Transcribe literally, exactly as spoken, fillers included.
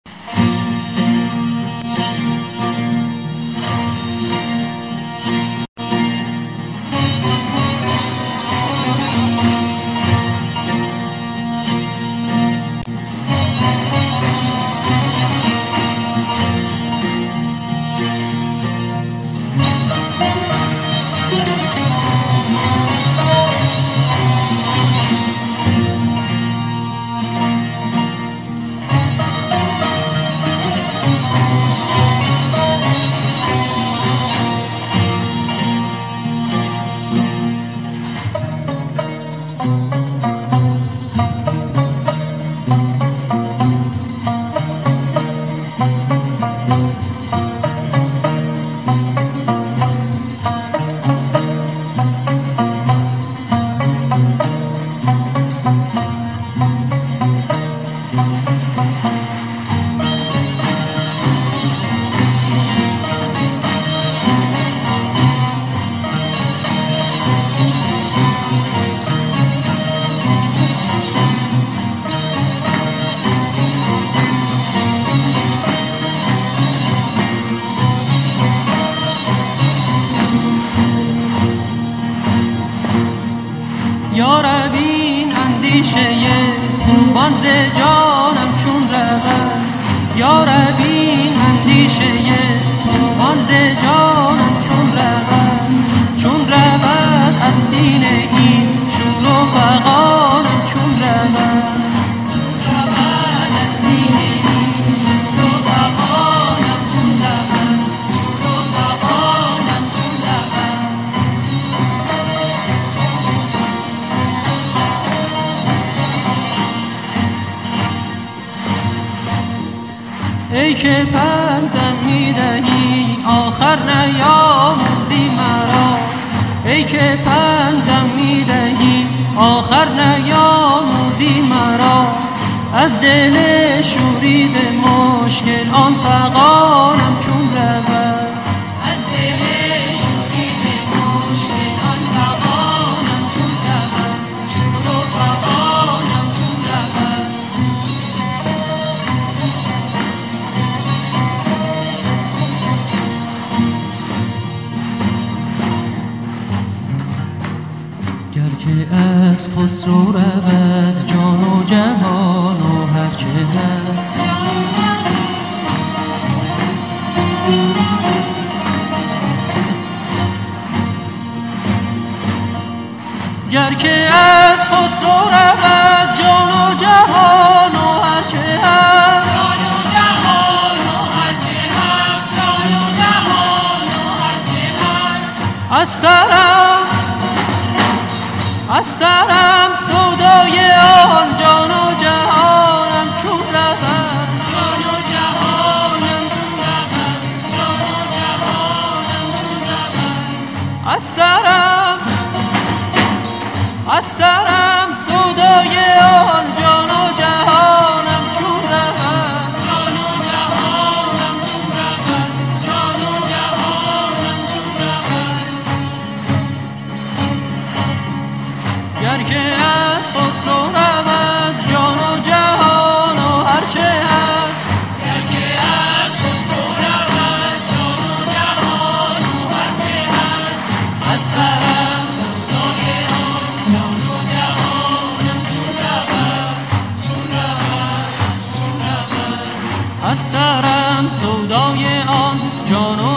یا رب این اندیشه خوبان ز جانم چون رود، یا رب این اندیشه خوبان ز جانم چون رود، چون رود از سینه این شور و فغانم چون رود، رود از سینه این شور و فغانم چون رود، شور و فغانم چون رود. ای که پندم میدهی آخر نیاموزی مرا، ای که پندم میدهی آخر نیاموزی مرا، از دل شورید مشکل آن فغانم چون رود، از دل شورید مشکل آن فغانم چون رود، شور و فغانم چون رود. گر که از خسرو رود جان و جهان و هرچه هست، گر که از خسرو رود جان و جهان و هرچه هست، جان و جهان و هرچه هست، جان و جهان و هرچه هست. از سرم از سرم سودای آن جان و جهانم چون رود، جان و جهانم چون رود، جان و جهانم چون رود. از سرم از سرم سودای آن جان و جهانم چون رود، جان و جهانم چون رود، جان و جهانم چون رود. گر که از خسرو رود جان و جهان و هرچه هست، گر که از خسرو رود جان و جهان و هرچه هست. از سرم سودای آن جان و جهانم چون رود، چون رود، چون رود. از سرم سودای آن جان و